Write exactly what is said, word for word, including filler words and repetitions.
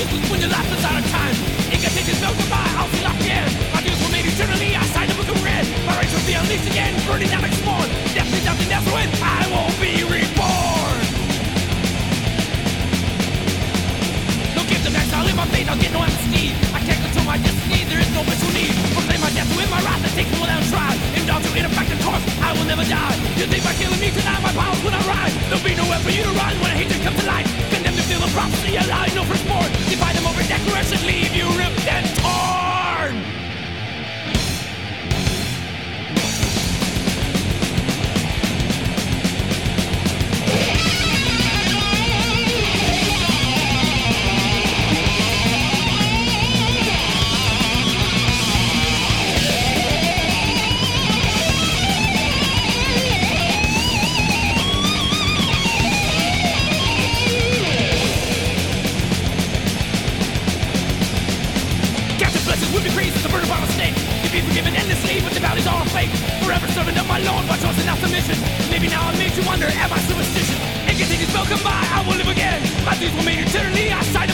useless when your life is out of time. Incantations no goodbye, I'll see locked in. My deals were made eternally, I signed a book of red. My rights will be unleashed again, burning out like spawn. Death is nothing else when I will be reborn. No gift of exile in my fate, I'll get no amnesty. I can't control my destiny, there is no visual need. Proclaim my death to win my wrath and take it without a try. Indulge to ineffective course, I will never die. You think by killing me tonight my powers will not rise. There'll be nowhere for you to run when hatred comes to light. Condemned to feel the prophecy, allow no firstborn. Defy them over declaration, leave you ripped and torn. Would be crazy to burn upon a snake. To be forgiven endlessly, but the bounty's all a fake. Forever serving up my Lord, my choice and not submission. Maybe now I made you wonder, am I superstitious? Incantations will come by, I will live again. My deeds were made eternally, I signed